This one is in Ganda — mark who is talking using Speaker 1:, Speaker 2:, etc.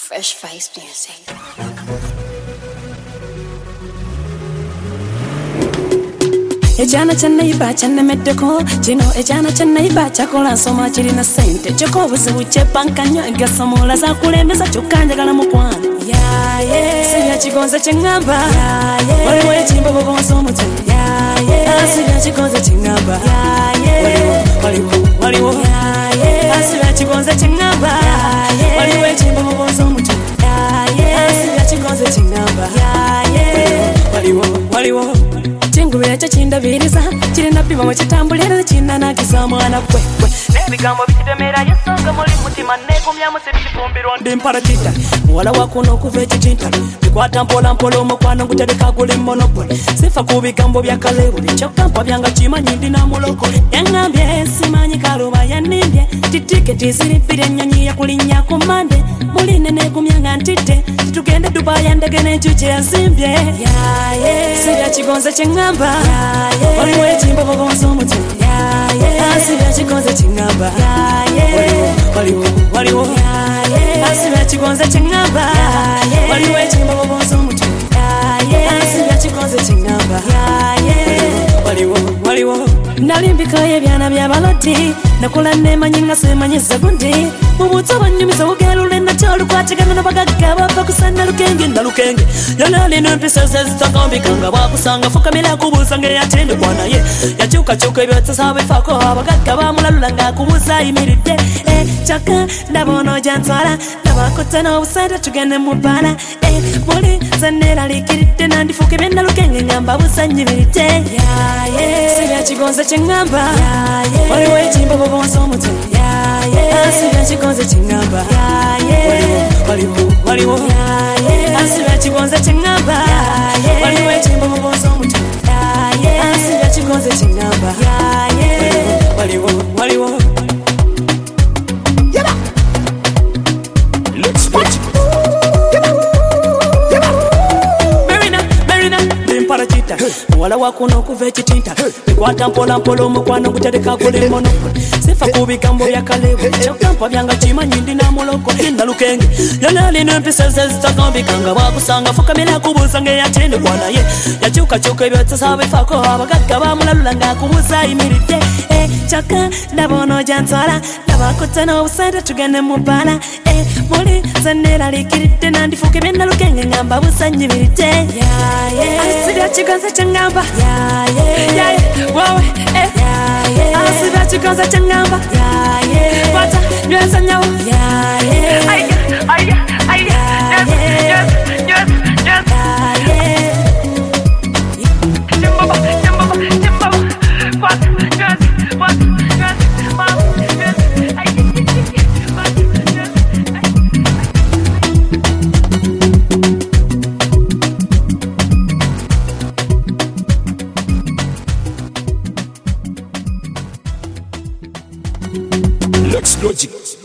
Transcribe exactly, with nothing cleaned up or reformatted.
Speaker 1: Fresh Face Music.
Speaker 2: Echana channai ba channe meddeko chino echana channai ba chakola soma chiri na sente choko buzi buche pankanyo gasomola za kulembeza chokanja kala mukwana ya ye siya chigonza chengamba ya ye wali we chimbo bobo somo chen ya ye siya chigonza chengamba ya ye wali wali wali ya ye siya chigonza chengamba ya ye wali we chimbo bobo somo chen ya ye siya chigonza chengamba ya ye wali wali wali Chingwe cha chinda viriza chirina pima wachitambulira china na kizamwana kwe kwe nebigambo bitemera yasonga muri mutima neko myamuse bifumbirwa ndimpara chita wala wakuno kuvechi chinta bikwata mpola mpola mukwano kutereka kuli monopoli sifa kubigambo byakalebu bichokampa byanga chima nyindi na muloko yangambye simanyi karuba yanimbye titike tiziripire nyonyi ya kulinya kumande muline neko myanga ntite tugende Dubai ndegene chuche yazimbye ya ye siya chigonza chengamba ya ye wali we chimbo bobo somo chen ya ye siya chigonza chengamba ya ye wali wali ya ye siya chigonza chengamba ya ye wali we chimbo bobo somo chen ya ye siya chigonza chengamba ya ye wali wali nalimbika yebyana byabaloti nakula nemanyinga semanyiza gundi mubutso banyumiza ugerule nacholu kwatigana nabagagga bava kusana lukenge ndalukenge yanali nempisa zitakombikanga bakusanga fukamira kubusange yatende kwana ye yachuka chuka byotsa sabe fako abagagga bamulalanga kubuza imiride eh chaka ndabono jantwala nabakotana ubusanda tugende mubana eh muri zanera likirite nandifuke benda lukenge ngamba busanyimirite ya ye siya chigonza chengamba ya ye wali we chimbo bobo somo ya ye siya chigonza chengamba ya ye wali wali ya ye siya chigonza chengamba ya ye wali we chimbo bobo somo ya ye siya chigonza chengamba ya ye wali wali wali yaba let's watch parachita wala wakuno kuvechi tinta bikwata mpola mpola mukwano kutereka kuli monopoli sifa kubigambo byakalebu chokampa byanga chima nyindi na muloko inda lukenge yanali nempisa zitakombikanga bakusanga fukamira kubusange yatende kwana ye yachuka chuka byotsa sabe fako abagagga bamulalanga kubuza imiride eh chaka ndabono jantwala nabakotana ubusanda tugende mubana eh muri zanera likirite nandifuke benda lukenge ngamba busanyimirite ya ye Asiya chigonza chengamba ya ye ya ye wawe eh ya ye Asiya chigonza chengamba ya ye Wata nyesa nyawo ya ye Aya aya aya yes yes yes yes ya ye Jambaba jambaba jambaba Wata yes wata yes mama yes aya wata yes
Speaker 3: Lex Logic.